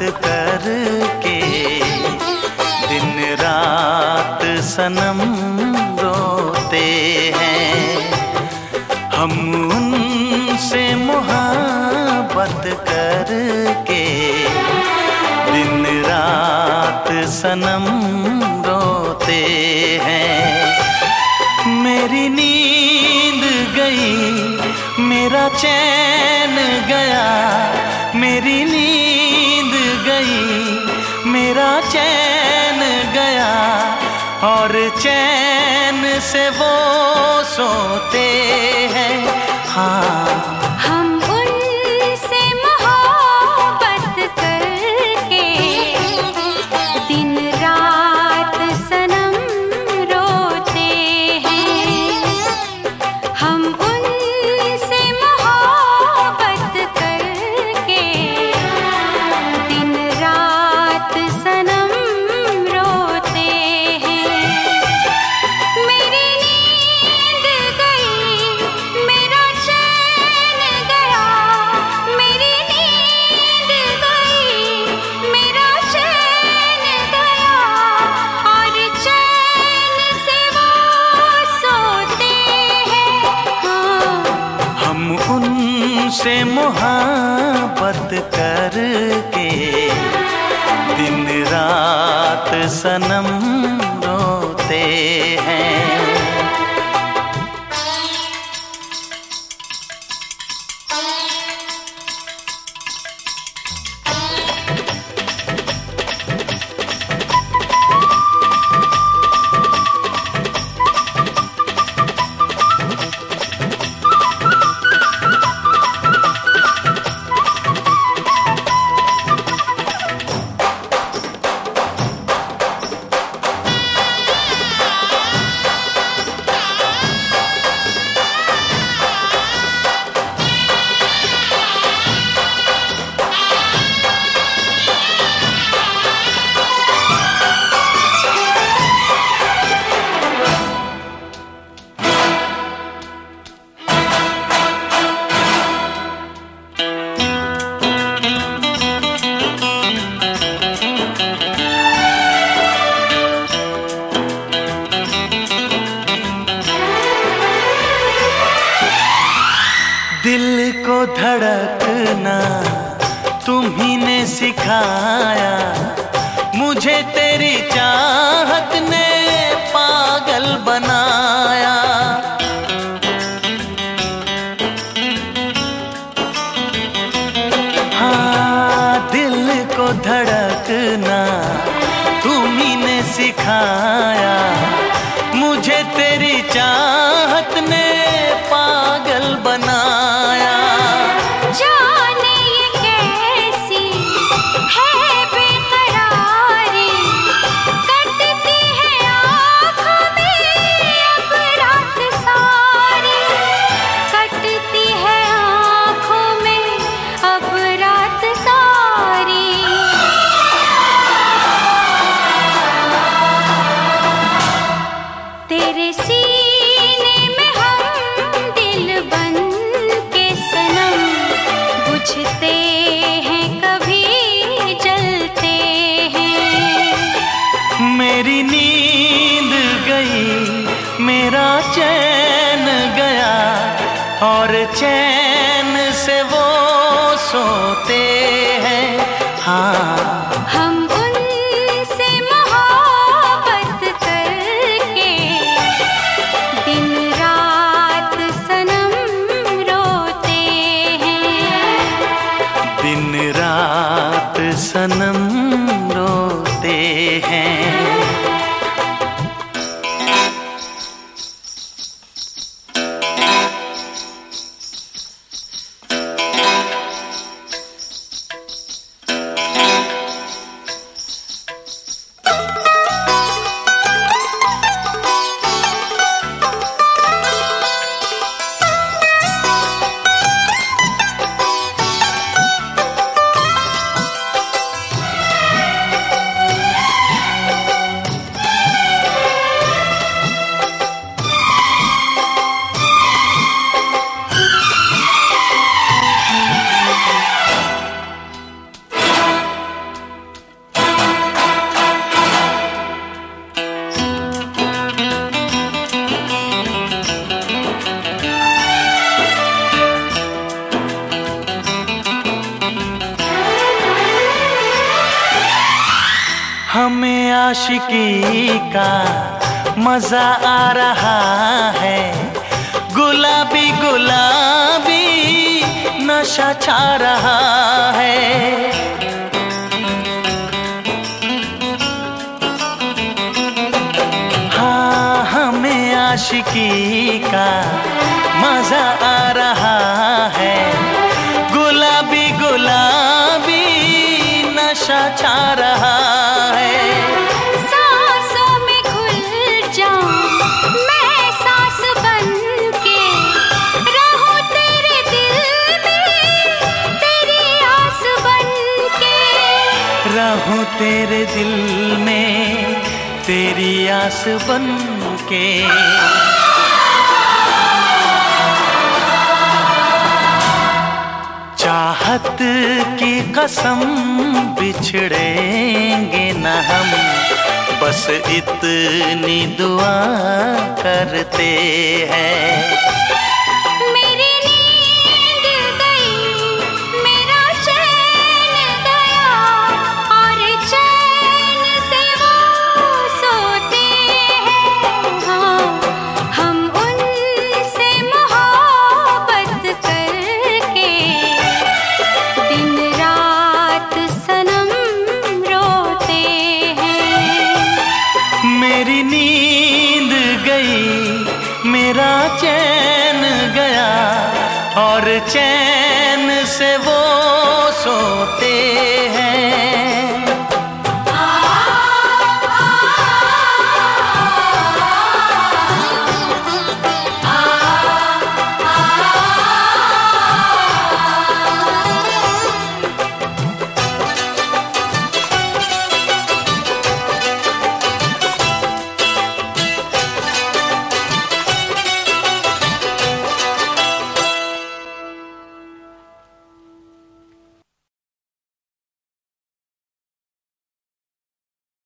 करके दिन रात सनम रोते हैं। हम उनसे मोहब्बत करके दिन रात सनम रोते हैं। मेरी नींद गई, मेरा चैन गया, मेरी नींद गई, मेरा चैन गया, और चैन से वो सोते हैं। हाँ, हम उनसे मोहब्बत करके दिन रात सनम रोते हैं। हम उनसे मोहब्बत करके दिन रात सनम रोते हैं। मेरी नींद गई, मेरा चैन गया, मेरी नींद गई, मेरा चैन गया, और चैन से वो सोते हैं। हाँ, हम उनसे मोहब्बत करके दिन रात सनम रोते हैं। दिल को धड़कना तुम्ही ने सिखाया, मुझे तेरी चाहत ने पागल बनाया। हाँ, दिल को धड़कना तुम्ही ने सिखाया, मुझे तेरी चाहत ने पागल बनाया। जाने ये कैसी है बेकरारी, कटती है आँखों में अब रात सारी, कटती है आँखों में अब रात सारी। तेरे सीने में हम दिल बन के सनम बुझते हैं, कभी जलते हैं। मेरी नींद गई, मेरा चैन गया, और चैन से वो सोते हैं। हाँ, हम उनसे मोहब्बत करके दिन रात सनम रोते हैं। दिन रात सनम रोते हैं। हमें आशिकी का मजा आ रहा है, गुलाबी गुलाबी नशा छा रहा है। हाँ, हमें आशिकी का मजा आ रहा है, गुलाबी गुलाबी नशा छा रहा है। सांसों में घुल जाऊं मैं सांस बन के, रहूं तेरे दिल में तेरी आस बन के, रहूं तेरे दिल में तेरी आस बन के। चाहत की कसम बिछड़ेंगे न हम, बस इतनी दुआ करते हैं। मेरी नींद गई, मेरा चैन गया, और चैन से वो सोते हैं। हाँ, हम उनसे मोहब्बत करके दिन रात सनम रोते हैं। मेरी नींद गई, मेरा चैन गया, और चैन